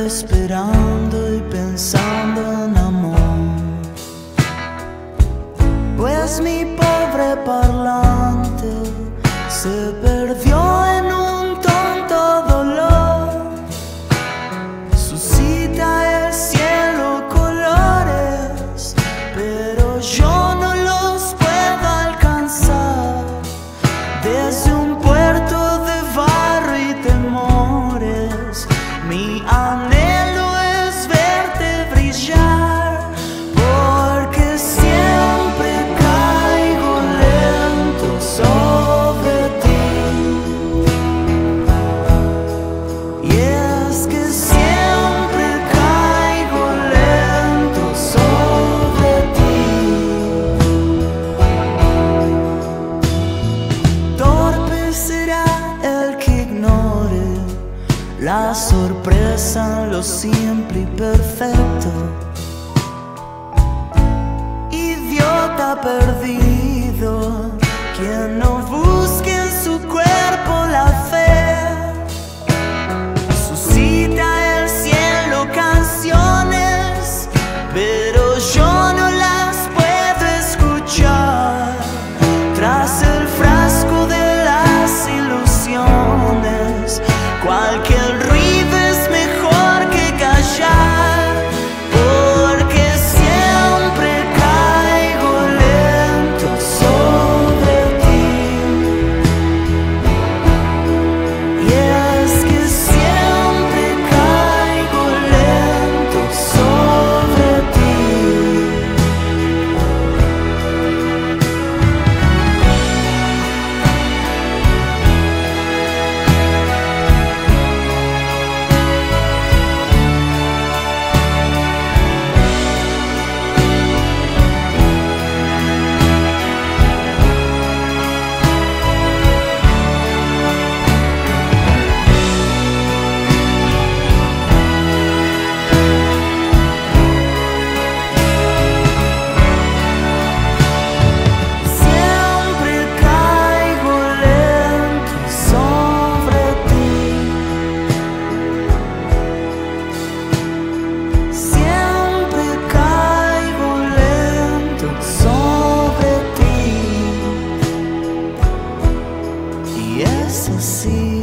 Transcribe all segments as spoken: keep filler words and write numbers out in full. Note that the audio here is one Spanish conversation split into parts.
esperando y pensando en amor, pues mi pobre parlante se perdió en un tonto dolor. Suscita el cielo colores, pero yo no los puedo alcanzar. Desde un puerto de barro y temores, mi anhelo es verte brillar, porque siempre caigo lento sobre ti. Y es que siempre caigo lento sobre ti. Torpe será el que ignore la sorpresa en lo simple y perfecto. Idiota perdido, quien no busque en su cuerpo la fe. Suscita el cielo canciones, pero yo no las puedo escuchar. Tras el frasco de las ilusiones, cualquier ruido es mejor que callar, porque siempre caigo lento sobre ti. Y es que siempre caigo lento sobre ti. Siempre caigo lento sobre ti. Siempre caigo lento sobre ti. Y es así.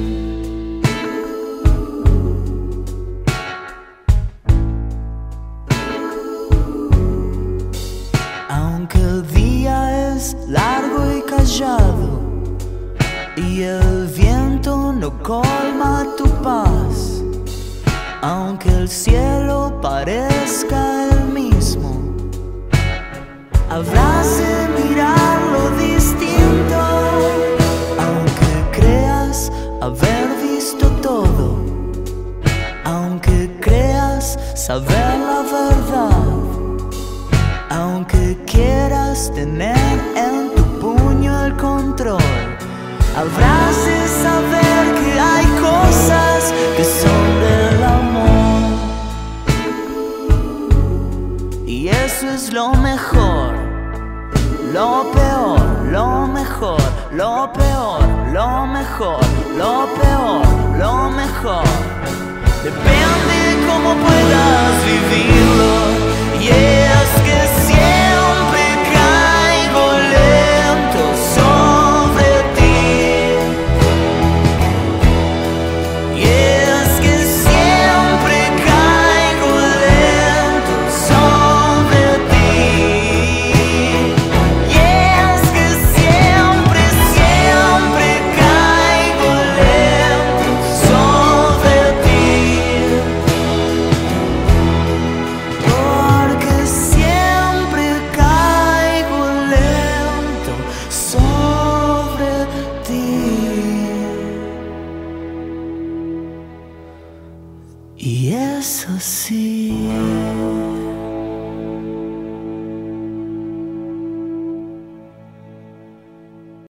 Aunque el día es largo y callado y el viento no colma tu paz, aunque el cielo parezca el mismo, habrás de mirarlo distinto. Aunque creas haber visto todo, aunque creas saber la verdad, aunque quieras tener en tu puño el control, habrás de saber que hay cosas que son del amor. Y eso es lo mejor, lo peor, lo mejor, lo peor, lo mejor, lo peor, lo mejor. Depende cómo puedas vivirlo. Y es que siempre caigo lento sobre ti. Y es que siempre caigo lento sobre ti. Y es que siempre, siempre caigo lento sobre ti. Porque siempre caigo lento sobre ti. Y es así.